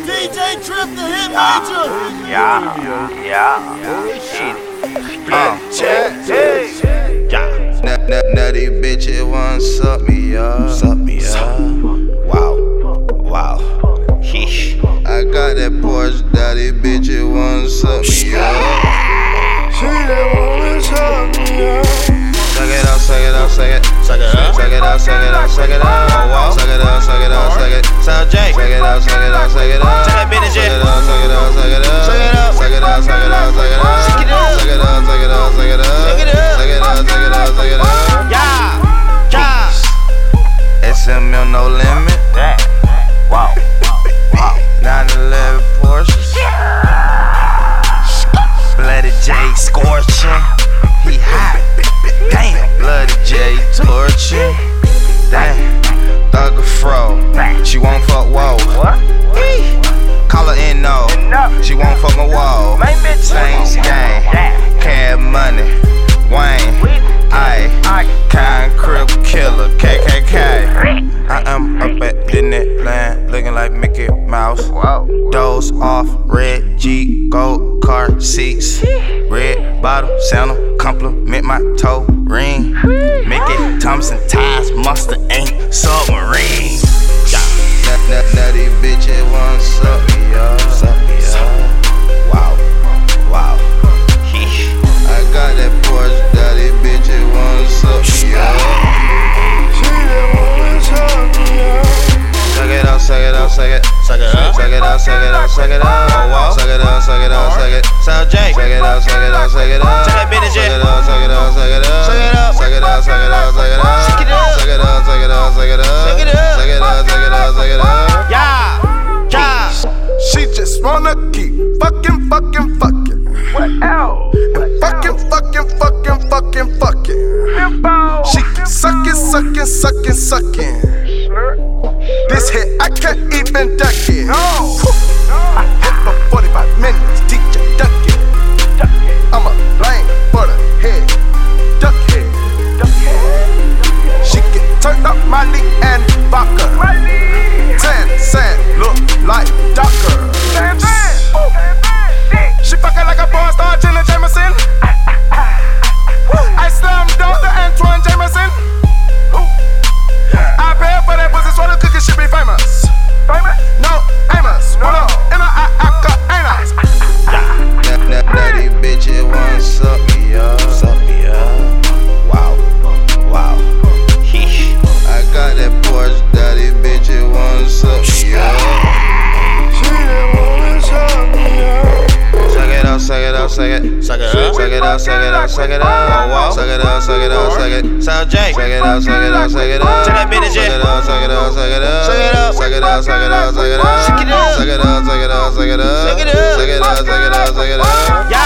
DJ Trip the Hit Major. Nutty bitch, it won't suck me up. Wow. I got that Porsche, daddy bitch, it won't suck me up. She that wanna suck me up. Suck it up. Suck it up. Suck it up. Suck it up. Suck it up. Suck it up. Suck it up. Suck J. Suck it up. Suck it up. Suck it up. Suck that business. Suck it up. Suck it up. Suck it up. Suck it up. Suck it up. Suck it up. Suck it up. Suck it up. Suck it up. Suck it up. Suck it up. Suck it up. Suck it up. Suck it up. Suck it up. Yeah. SML no limit. Wow. 911 Porsche. Bloody J scorching. He hot. Damn. Bloody J torching. Damn. Thug a fro. She won't fuck whoa. Call her in no. She won't fuck my wall. Saints gang. Cab money. Wayne. I. Crip killer. KKK. I am up at Disneyland, looking like Mickey Mouse. Doze off, red G, gold car seats. Red bottle, sandal, compliment my toe ring. Mickey Thompson ties, Monster Inc. submarine. Nutty bitch, it won't suck me up. Wow. I got that Porsche, daddy bitch, it won't suck me up. She that wanna suck me up. Suck it up. Suck it up. Suck it up. Suck it up. Suck it up. Suck it up. Suck it up. Suck it up. Suck it. Suck J. Suck it up. Suck it up. Suck it up. Suck that business. Suck it up. Suck it up. Suck it up. Suck it up. Suck it up. Suck it up. Suck it up. Suck it up. Suck it up. Suck it up. Suck it up. Suck it up. Suck it up. Suck it up. Suck it up. Yeah. She just wanna keep fucking. What else? Fucking. She keep sucking. This hit I can't even duck it. I hit for 45 minutes, DJ duck it. I'm a lame for the head, duck head. She get turned up, Miley and vodka. 10 cent, look like Docker. She fucking like a porn star, Jenna Jameson. I slammed Dr. Antoine Jameson. I pay for that pussy, so the cookie should be famous. No, Amos. No, in a Anus. Nutty bitch, it won't suck me up. Wow. I got that Porsche, daddy bitch, it won't suck me up. She that wanna suck me up. Suck it up. Suck it up. Suck it. Suck it up. Suck it up. Suck it up. Suck it up. Suck it up. Suck it up. Suck it. Suck J. Suck it up. Suck it up. Suck it up. Suck that business. Suck it up. Suck it up. Suck it up. Suck it up. Suck it up. Suck it up. Suck it up. Suck it up. Suck it up. Suck it up. Suck it up. Suck it up. Suck it up. Suck it up. Suck it up. Yeah.